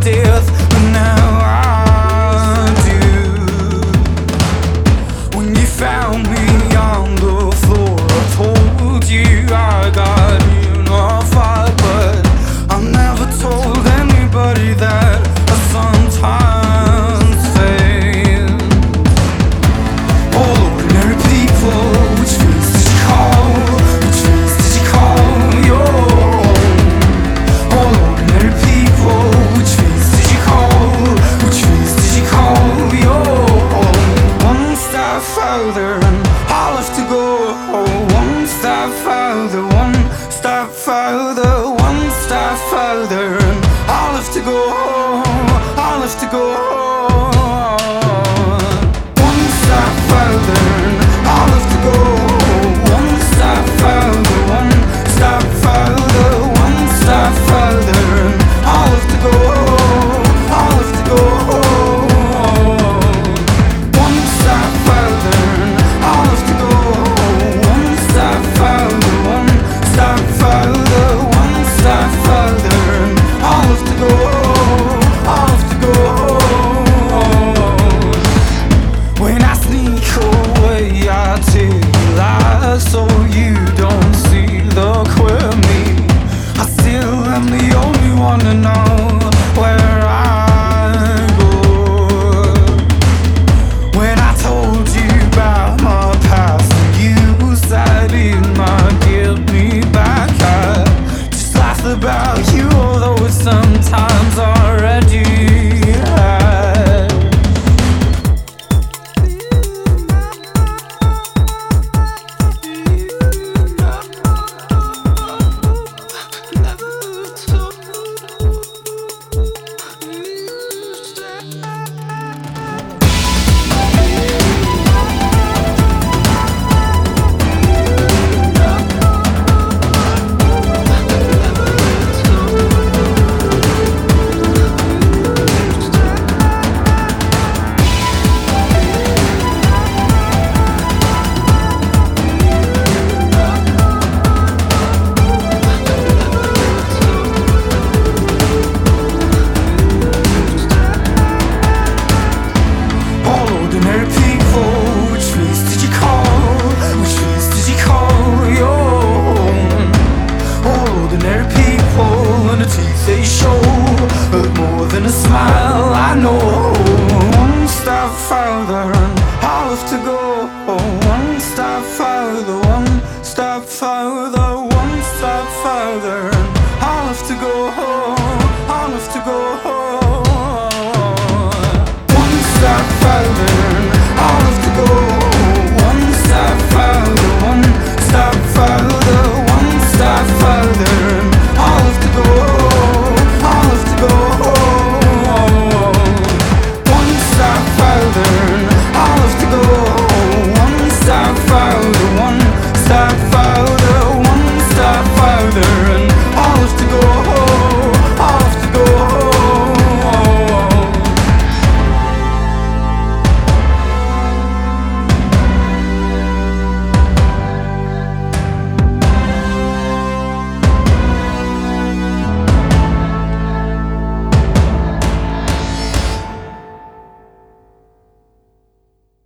death, but now I do. When you found me on the floor, I told you I got in a fight, but I never told anybody that I sometimes fail. All ordinary people, which face did you call? Which face did you call your own? All ordinary people, which face did you call? Which face did you call your own? One step further and I'll have to go. One step further, one step further, one step further and I'll have to go. I'll have to go. One step further and I'll have to go. One step further, one step further, one step further and I'll have to go. I'll have to go. One step further and I'll have to go. One step further, one step further, one step further and I'll have to go. I'll have to go. When I sneak away, I take lies so you don't see the queer me. I still am the only one to know where I go. When I told you about my past and you said it might get me back, I just laughed about you, although it's sometimes already had. Ordinary people, which face did you call? Which face did you call your own? All ordinary people and the teeth they show hurt more than a smile, I know. One step further and I'll have to go. One step further, one step further, one step further and I'll have to go. I'll have to go. One step further and I'll have to go. One step further, one step further, one step further and I'll have to go. I'll have to go. One step further and I'll have to go. One step further.